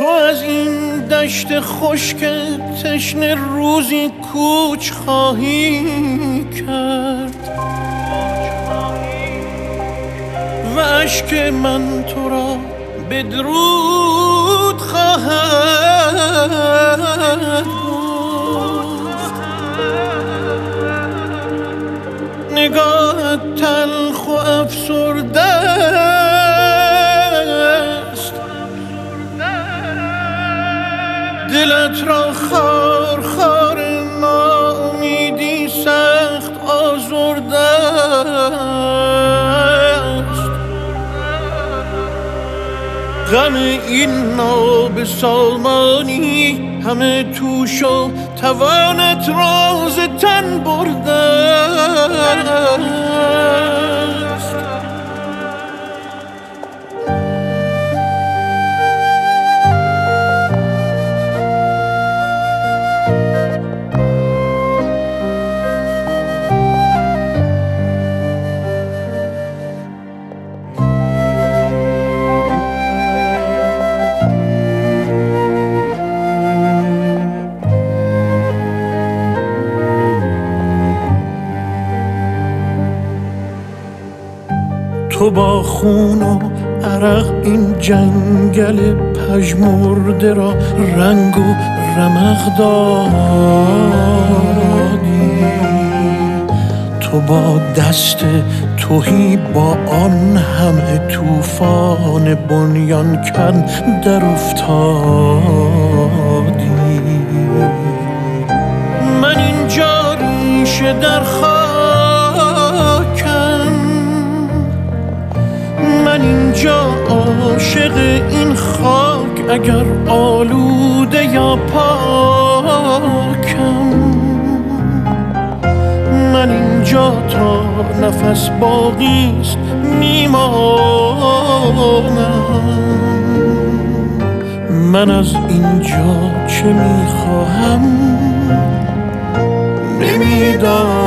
تو از این دشت خشک تشنه روزی کوچ خواهی کرد و اشک من تو را به درود خواهد گفت. نگاهت تلخ و افسرده است، دلت را خار خار ناامیدی سخت آزرده است. غم این نابسامانی همه توش و توانت راز تن برده است. تو با خون و عرق این جنگل پژمرده را رنگ و رمق دادی. تو با دست تهی با آن همه طوفان بنیان کن در افتادی. من اینجا ریشه در من اینجا عاشق این خاک، اگر آلوده یا پاکم. من اینجا تا نفس باقیست میمانم. من از اینجا چه میخواهم نمیدانم.